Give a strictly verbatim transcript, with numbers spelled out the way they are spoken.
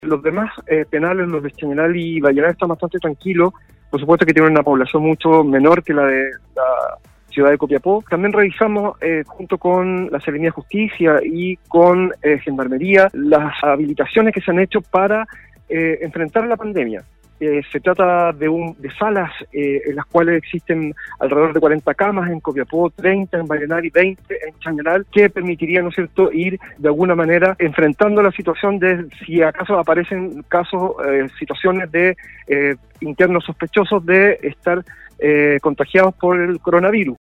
Los demás eh, penales, los de Chañaral y Vallenar, están bastante tranquilos. Por supuesto que tienen una población mucho menor que la de la ciudad de Copiapó. También revisamos, eh, junto con la Seremía de Justicia y con eh, Gendarmería, las habilitaciones que se han hecho para eh, enfrentar la pandemia. Eh, se trata de, un, de salas eh, en las cuales existen alrededor de cuarenta camas en Copiapó, treinta en Vallenar y veinte en Chañaral, que permitiría, ¿no es cierto?, ir de alguna manera enfrentando la situación de si acaso aparecen casos, eh, situaciones de eh, internos sospechosos de estar eh, contagiados por el coronavirus.